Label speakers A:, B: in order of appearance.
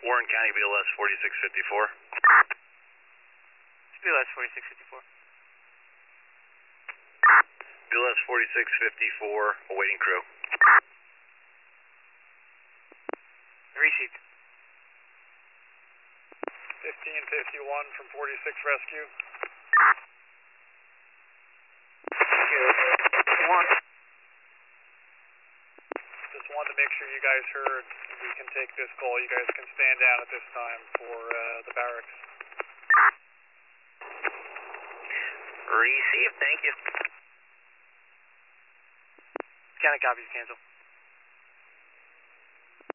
A: Warren County BLS 4654.
B: BLS 4654.
A: BLS 4654, awaiting crew.
B: Received.
C: 1551 from 46 Rescue.
B: One.
C: Just wanted to make sure you guys heard. We can take this call. You guys can stand down at this time for the barracks.
B: Received, thank you. County copies, cancel.